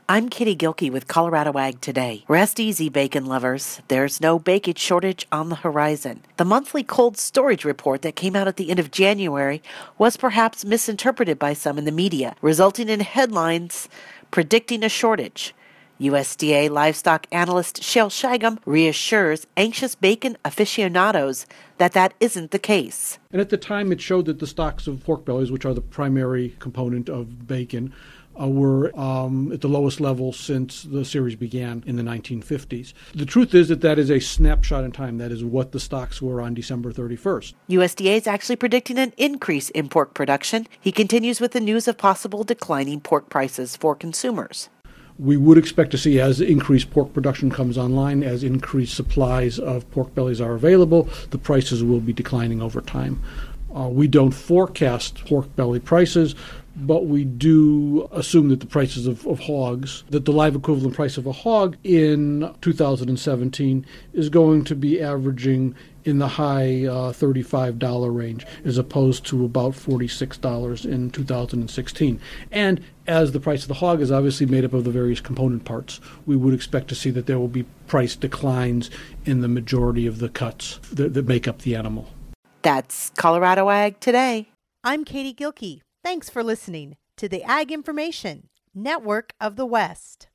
I'm Kitty Gilkey with Colorado Ag Today. Rest easy, bacon lovers. There's no bacon shortage on the horizon. The monthly cold storage report that came out at the end of January was perhaps misinterpreted by some in the media, resulting in headlines predicting a shortage. USDA livestock analyst Shale Shagam reassures anxious bacon aficionados that isn't the case. And at the time, it showed that the stocks of pork bellies, which are the primary component of bacon, were at the lowest level since the series began in the 1950s. The truth is that is a snapshot in time. That is what the stocks were on December 31st. USDA is actually predicting an increase in pork production. He continues with the news of possible declining pork prices for consumers. We would expect to see, as increased pork production comes online, as increased supplies of pork bellies are available, the prices will be declining over time. We don't forecast pork belly prices, but we do assume that the prices of hogs, that the live equivalent price of a hog in 2017 is going to be averaging in the high $35 range, as opposed to about $46 in 2016. And as the price of the hog is obviously made up of the various component parts, we would expect to see that there will be price declines in the majority of the cuts that make up the animal. That's Colorado Ag Today. I'm Katie Gilkey. Thanks for listening to the Ag Information Network of the West.